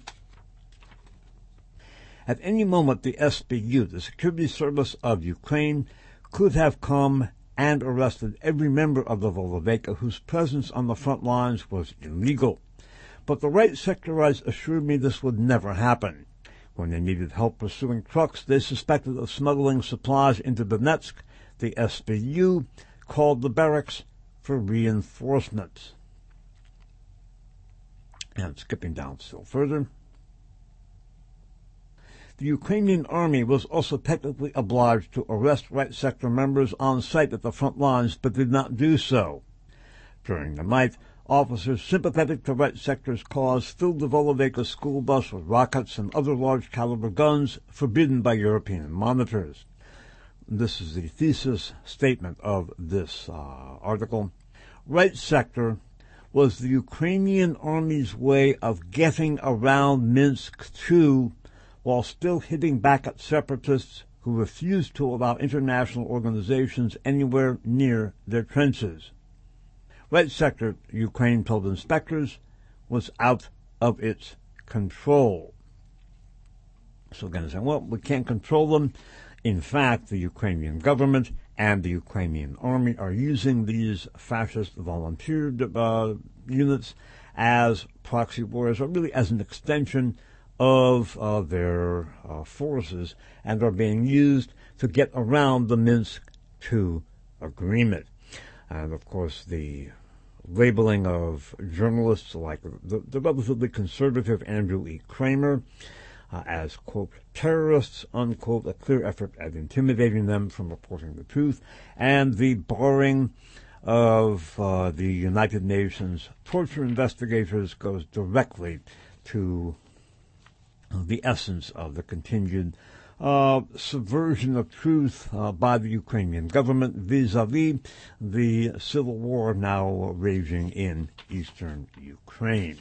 at any moment the S B U, the Security Service of Ukraine, could have come and arrested every member of the Volnoveka whose presence on the front lines was illegal. But the right sectorites assured me this would never happen. When they needed help pursuing trucks they suspected of smuggling supplies into Donetsk, the S B U called the barracks for reinforcements. And skipping down still further, the Ukrainian army was also technically obliged to arrest right sector members on site at the front lines, but did not do so. During the night, officers sympathetic to right sector's cause filled the Volnoveka school bus with rockets and other large-caliber guns forbidden by European monitors. This is the thesis statement of this uh, article. Right sector was the Ukrainian army's way of getting around Minsk two while still hitting back at separatists who refused to allow international organizations anywhere near their trenches. Right sector, Ukraine told inspectors, was out of its control. So again, saying, well, we can't control them. In fact, the Ukrainian government and the Ukrainian army are using these fascist volunteer uh, units as proxy warriors, or really as an extension of uh, their uh, forces, and are being used to get around the Minsk two agreement. And, of course, the labeling of journalists like the, the relatively conservative Andrew E. Kramer uh, as, quote, terrorists, unquote, a clear effort at intimidating them from reporting the truth, and the barring of uh, the United Nations torture investigators goes directly to the essence of the continued uh, subversion of truth uh, by the Ukrainian government vis-a-vis the civil war now raging in eastern Ukraine.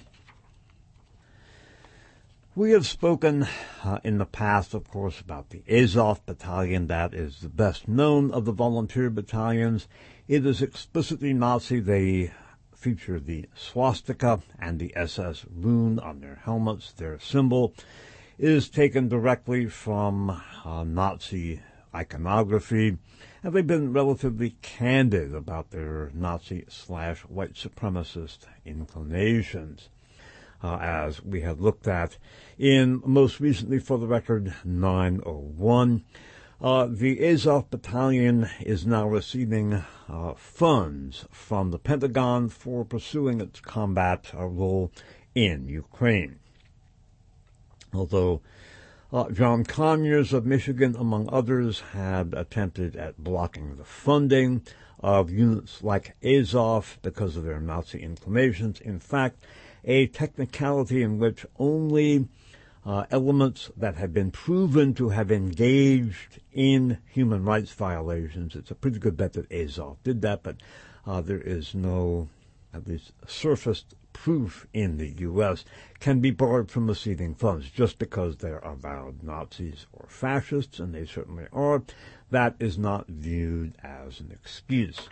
We have spoken uh, in the past, of course, about the Azov Battalion. That is the best known of the volunteer battalions. It is explicitly Nazi. They feature the swastika and the S S rune on their helmets. Their symbol is taken directly from uh, Nazi iconography, and they've been relatively candid about their Nazi slash white supremacist inclinations, uh, as we have looked at in most recently, for the record, nine oh one. Uh, the Azov Battalion is now receiving uh, funds from the Pentagon for pursuing its combat uh, role in Ukraine. Although uh, John Conyers of Michigan, among others, had attempted at blocking the funding of units like Azov because of their Nazi inclinations. In fact, a technicality in which only Uh, elements that have been proven to have engaged in human rights violations. It's a pretty good bet that Azov did that, but uh, there is no, at least surfaced proof in the U S, can be barred from receiving funds just because they're avowed Nazis or fascists, and they certainly are. That is not viewed as an excuse.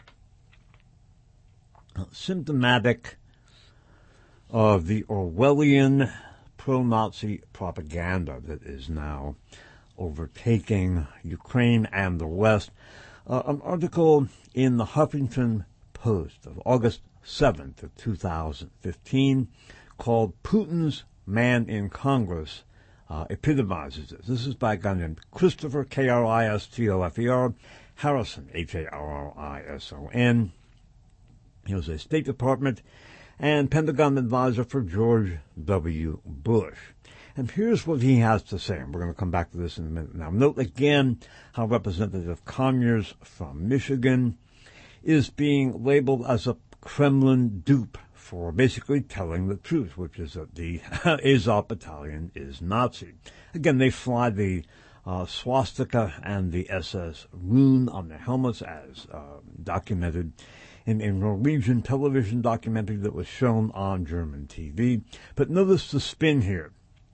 Uh, symptomatic of the Orwellian pro-Nazi propaganda that is now overtaking Ukraine and the West. Uh, an article in the Huffington Post of August seventh of two thousand fifteen called Putin's Man in Congress uh, epitomizes this. This is by a guy named Christopher, K R I S T O F E R, Harrison, H A R R I S O N. He was a State Department and Pentagon advisor for George W. Bush. And here's what he has to say, and we're going to come back to this in a minute now. Note again how Representative Conyers from Michigan is being labeled as a Kremlin dupe for basically telling the truth, which is that the Azov Battalion is Nazi. Again, they fly the uh, swastika and the S S rune on their helmets, as uh, documented in a Norwegian television documentary that was shown on German T V. But notice the spin here.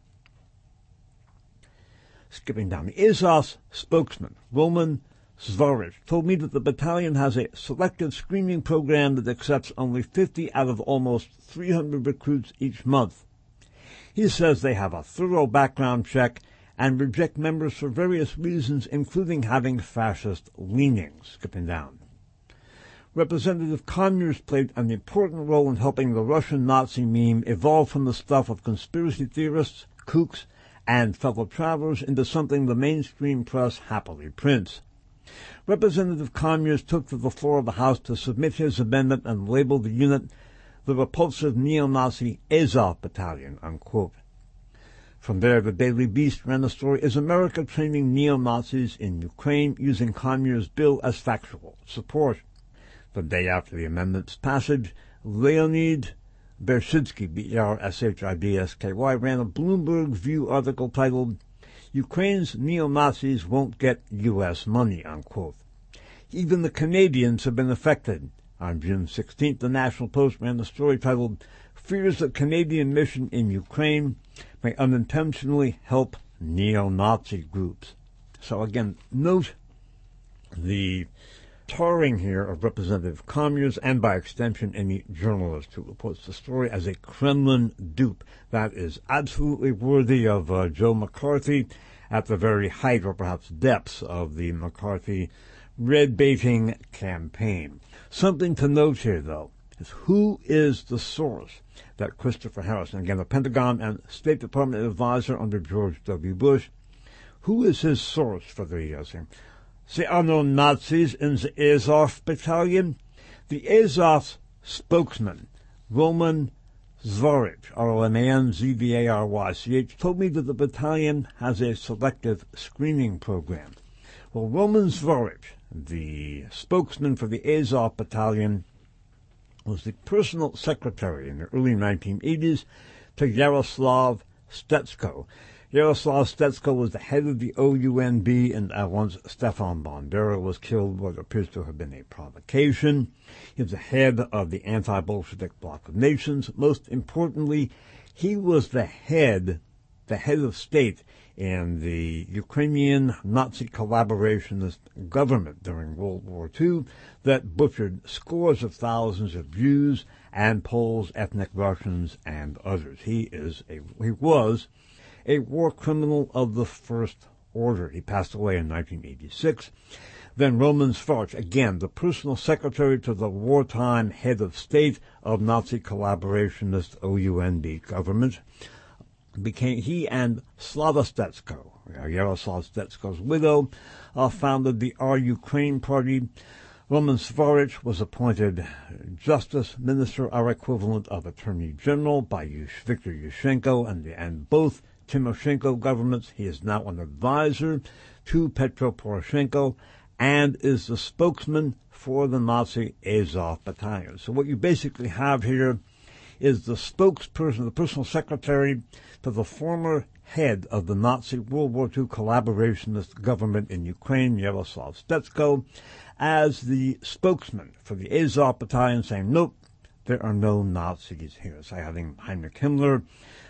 Skipping down, the Azov spokesman, Roman Zvarich, told me that the battalion has a selective screening program that accepts only fifty out of almost three hundred recruits each month. He says they have a thorough background check and reject members for various reasons, including having fascist leanings. Skipping down. Representative Conyers played an important role in helping the Russian Nazi meme evolve from the stuff of conspiracy theorists, kooks, and fellow travelers into something the mainstream press happily prints. Representative Conyers took to the floor of the House to submit his amendment and label the unit the repulsive neo-Nazi Azov Battalion, unquote. From there, the Daily Beast ran the story, Is America training neo-Nazis in Ukraine, using Conyers' bill as factual support? The day after the amendment's passage, Leonid Bershidsky, B E R S H I D S K Y, ran a Bloomberg View article titled, Ukraine's neo-Nazis won't get U S money, unquote. Even the Canadians have been affected. On June sixteenth, the National Post ran a story titled, Fears that Canadian mission in Ukraine may unintentionally help neo-Nazi groups. So again, note the tarring here of Representative Conyers, and by extension any journalist who reports the story as a Kremlin dupe. That is absolutely worthy of uh, Joe McCarthy at the very height, or perhaps depths, of the McCarthy red-baiting campaign. Something to note here, though, is who is the source that Christopher Harrison, again a Pentagon and State Department advisor under George W. Bush, who is his source for the uh, saying, there are no Nazis in the Azov Battalion? The Azov spokesman, Roman Zvarich, R O M A N Z V A R Y C H, told me that the battalion has a selective screening program. Well, Roman Zvarich, the spokesman for the Azov Battalion, was the personal secretary in the early nineteen eighties to Yaroslav Stetsko. Yaroslav Stetsko was the head of the O U N B, and uh, once Stefan Bandera was killed, what appears to have been a provocation. He was the head of the anti-Bolshevik bloc of nations. Most importantly, he was the head, the head of state in the Ukrainian Nazi collaborationist government during World War Two that butchered scores of thousands of Jews and Poles, ethnic Russians, and others. He is a, he was a war criminal of the first order. He passed away in nineteen eighty-six. Then Roman Zvarich, again, the personal secretary to the wartime head of state of Nazi collaborationist O U N B government, became, he and Slava Stetsko, Yaroslav Stetsko's widow, uh, founded the Our Ukraine Party. Roman Zvarich was appointed Justice Minister, our equivalent of Attorney General, by Viktor Yushchenko, and, the, and both Timoshenko governments. He is now an advisor to Petro Poroshenko and is the spokesman for the Nazi Azov Battalion. So what you basically have here is the spokesperson, the personal secretary to the former head of the Nazi World War Two collaborationist government in Ukraine, Yaroslav Stetsko, as the spokesman for the Azov Battalion, saying, nope, there are no Nazis here. So having Heinrich Himmler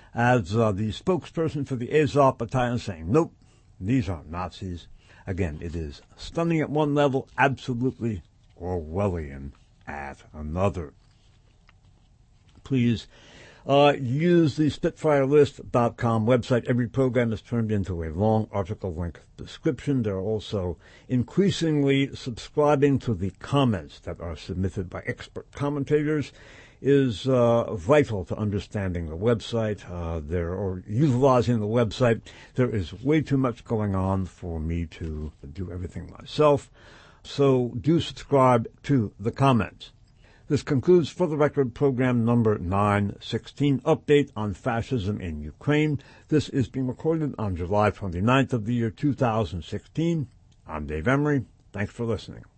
as uh, the spokesperson for the Azov Battalion, saying, nope, these are Nazis. Again, it is stunning at one level, absolutely Orwellian at another. Please uh, use the Spitfire List dot com website. Every program is turned into a long article-length description. They're also increasingly subscribing to the comments that are submitted by expert commentators. Is uh, vital to understanding the website, uh, there, or utilizing the website. There is way too much going on for me to do everything myself. So do subscribe to the comments. This concludes For the Record program number nine sixteen, Update on Fascism in Ukraine. This is being recorded on July twenty-ninth of the year two thousand sixteen. I'm Dave Emery. Thanks for listening.